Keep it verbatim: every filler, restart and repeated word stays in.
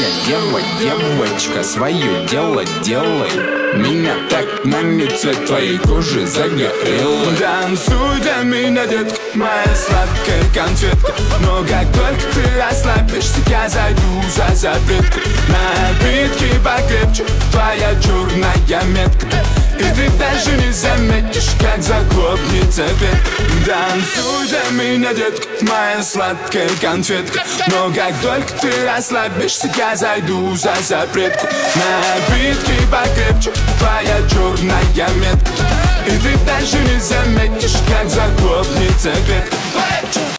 дева, девочка, свое дело делай. Меня так манит цвет твоей кожи загорелый. Танцуй для меня, детка, моя сладкая конфетка. Но как только ты расслабишься, я зайду за запретку. Напитки покрепче, твоя черная метка. И ты даже не заметишь, как захлопнется ветка. Танцуй для меня, детка, моя сладкая конфетка. Но как только ты расслабишься, я зайду за запретку. Напитки покрепче, твоя черная метка. И ты даже не заметишь, как захлопнется ветка.